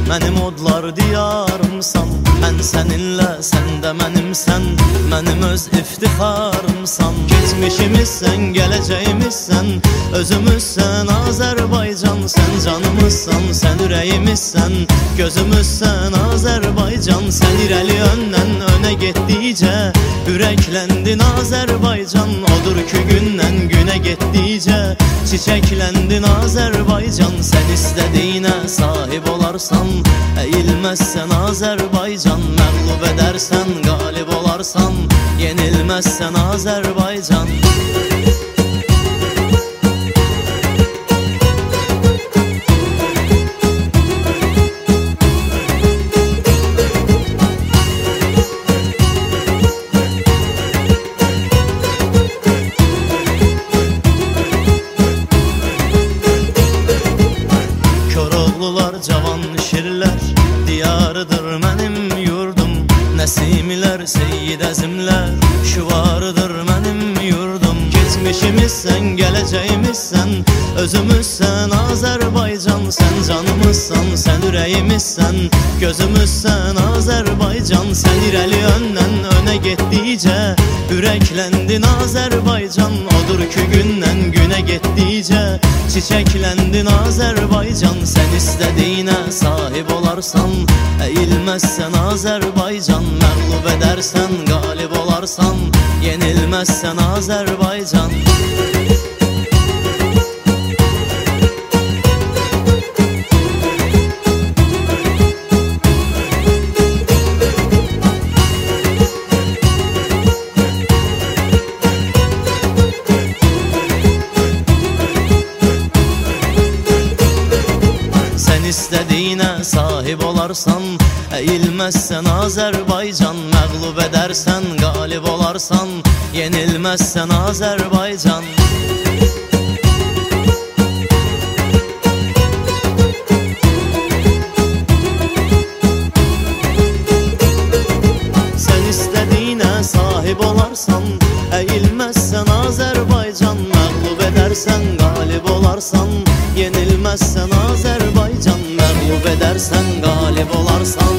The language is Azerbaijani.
mənim odlar diyarımsan. Mən səninlə, sən də mənimsən, mənim öz iftixarımsan. Keçmişimizsən, gələcəyimizsən, özümüzsən Azərbaycan. Sən canımızsan, sən ürəyimizsən, gözümüzsən Azərbaycan. Sən irəli öndən önə getdikcə ürəkləndin Azərbaycan. Odur ki gündən günə getdikcə çiçəkləndin Azərbaycan. Sən istədiyinə sahib olarsan, əyilməzsən Azərbaycan. Məğlub edərsən, qalib olarsan, yenilməzsən Azərbaycan. Cavan şirlər diyarıdır mənim yurdum. Nəsimlər, Seyyid Əzimlər şüvarıdır mənim yurdum. Keçmişimizsən, gələcəyimizsən, özümüzsən Azərbaycan. Sən canımızsan, sən ürəyimizsən, gözümüzsən Azərbaycan. Sən irəli öndən önə getdikcə ürəkləndin Azərbaycan. Odur ki gündən günə getdikcə çiçəkləndin Azərbaycan. Sən istədiyinə sahib olarsan, əyilməzsən Azərbaycan. Məğlub edərsən, qalib olarsan, yenilməzsən Azərbaycan. İstədiyinə sahib olarsan, əyilməzsən Azərbaycan. Məğlub edərsən, qalib olarsan, yenilməzsən Azərbaycan. Sən istədiyinə sahib olarsan, əyilməzsən Azərbaycan. Məğlub edərsən, qalib olarsan, yenilməzsən Azərbaycan. Məğlub edərsən, qalib olarsan,